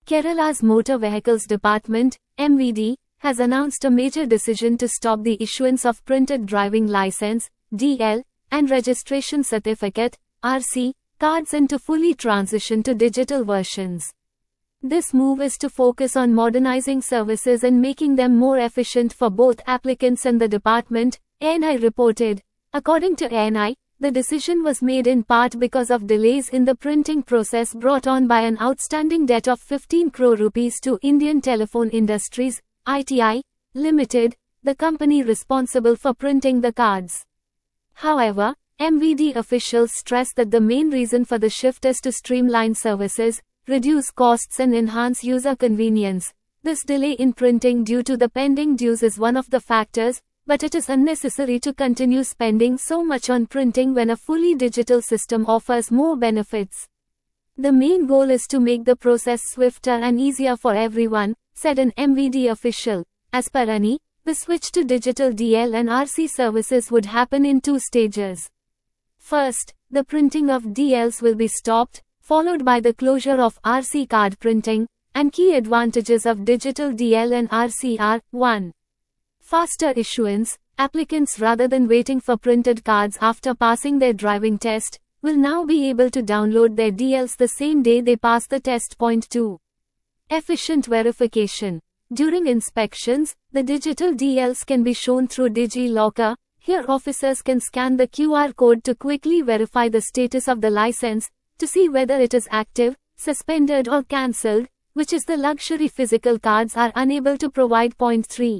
Kerala's Motor Vehicles Department, MVD, has announced a major decision to stop the issuance of printed driving license, DL, and registration certificate, RC, cards and to fully transition to digital versions. This move is to focus on modernizing services and making them more efficient for both applicants and the department, ANI reported. According to ANI, the decision was made in part because of delays in the printing process brought on by an outstanding debt of 15 crore rupees to Indian Telephone Industries, ITI, Limited, the company responsible for printing the cards. However, MVD officials stress that the main reason for the shift is to streamline services, reduce costs and enhance user convenience. This delay in printing due to the pending dues is one of the factors, but it is unnecessary to continue spending so much on printing when a fully digital system offers more benefits. The main goal is to make the process swifter and easier for everyone, said an MVD official. As per ANI, the switch to digital DL and RC services would happen in two stages. First, the printing of DLs will be stopped, followed by the closure of RC card printing, and key advantages of digital DL and RC are, 1. Faster issuance. Applicants, rather than waiting for printed cards after passing their driving test, will now be able to download their DLs the same day they pass the test. 2. Efficient verification. During inspections, the digital DLs can be shown through DigiLocker. Here officers can scan the QR code to quickly verify the status of the license, to see whether it is active, suspended or cancelled, which is the luxury physical cards are unable to provide. 3.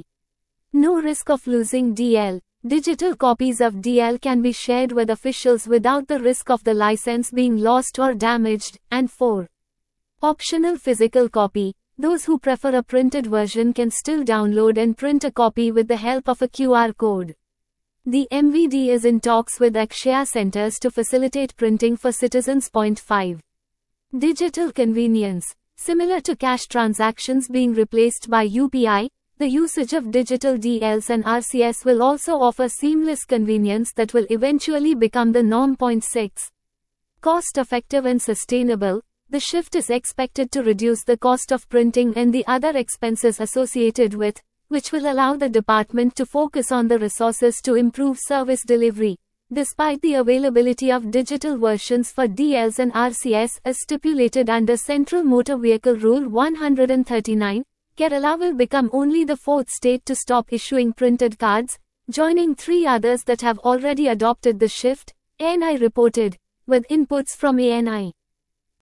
No risk of losing DL. Digital copies of DL can be shared with officials without the risk of the license being lost or damaged. And 4. Optional physical copy. Those who prefer a printed version can still download and print a copy with the help of a QR code. The MVD is in talks with Akshaya centers to facilitate printing for citizens. 5. Digital convenience. Similar to cash transactions being replaced by UPI, the usage of digital DLs and RCS will also offer seamless convenience that will eventually become the norm. 6. Cost-effective and sustainable. The shift is expected to reduce the cost of printing and the other expenses associated with, which will allow the department to focus on the resources to improve service delivery. Despite the availability of digital versions for DLs and RCS as stipulated under Central Motor Vehicle Rule 139, Kerala will become only the fourth state to stop issuing printed cards, joining 3 others that have already adopted the shift, ANI reported, with inputs from ANI.